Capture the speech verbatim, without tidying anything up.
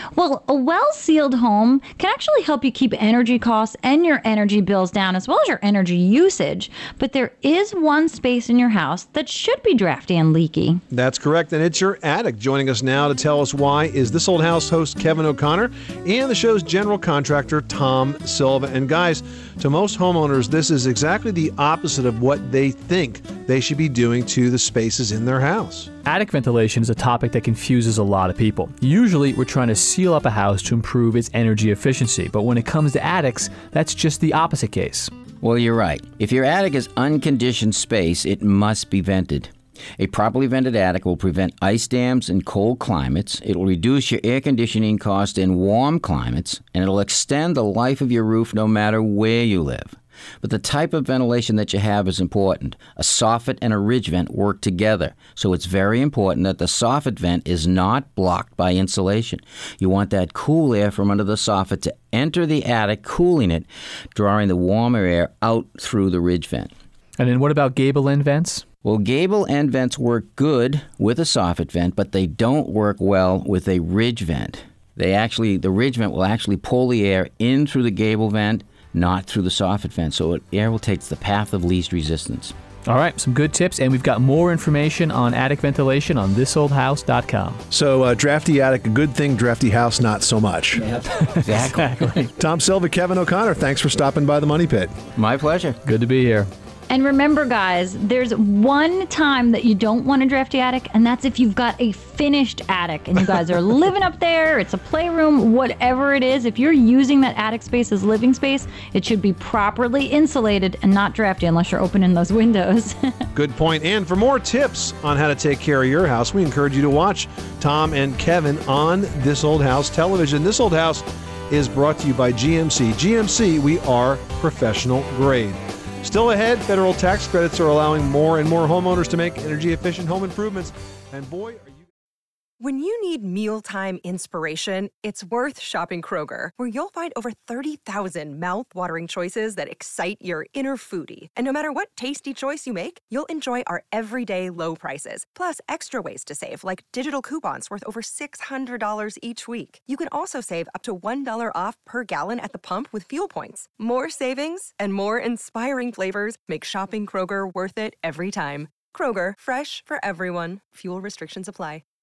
Well, a well-sealed home can actually help you keep energy costs and your energy bills down as well as your energy usage. But there is one space in your house that should be drafty and leaky. That's correct, and it's your attic. Joining us now to tell us why is This Old House host Kevin O'Connor and the show's general contractor Tom Silva. And guys, to most homeowners, this is exactly the opposite of what they think they should be doing to the spaces in their house. Attic ventilation is a topic that confuses a lot of people. Usually, we're trying to seal up a house to improve its energy efficiency, but when it comes to attics, that's just the opposite case. Well, you're right. If your attic is unconditioned space, it must be vented. A properly vented attic will prevent ice dams in cold climates, it will reduce your air conditioning cost in warm climates, and it'll extend the life of your roof no matter where you live. But the type of ventilation that you have is important. A soffit and a ridge vent work together, so it's very important that the soffit vent is not blocked by insulation. You want that cool air from under the soffit to enter the attic, cooling it, drawing the warmer air out through the ridge vent. And then what about gable end vents? Well, gable end vents work good with a soffit vent, but they don't work well with a ridge vent. They actually, the ridge vent will actually pull the air in through the gable vent, not through the soffit vent, so it, air will take the path of least resistance. All right, some good tips, and we've got more information on attic ventilation on this old house dot com. So, uh, drafty attic, a good thing. Drafty house, not so much. Yep, exactly. Exactly. Tom Silva, Kevin O'Connor, thanks for stopping by the Money Pit. My pleasure. Good to be here. And remember, guys, there's one time that you don't want a drafty attic, and that's if you've got a finished attic and you guys are living up there, it's a playroom, whatever it is. If you're using that attic space as living space, it should be properly insulated and not drafty unless you're opening those windows. Good point. And for more tips on how to take care of your house, we encourage you to watch Tom and Kevin on This Old House television. This Old House is brought to you by G M C. G M C, we are professional grade. Still ahead, federal tax credits are allowing more and more homeowners to make energy-efficient home improvements. And boy, are you... When you need mealtime inspiration, it's worth shopping Kroger, where you'll find over thirty thousand mouth-watering choices that excite your inner foodie. And no matter what tasty choice you make, you'll enjoy our everyday low prices, plus extra ways to save, like digital coupons worth over six hundred dollars each week. You can also save up to one dollar off per gallon at the pump with fuel points. More savings and more inspiring flavors make shopping Kroger worth it every time. Kroger, fresh for everyone. Fuel restrictions apply.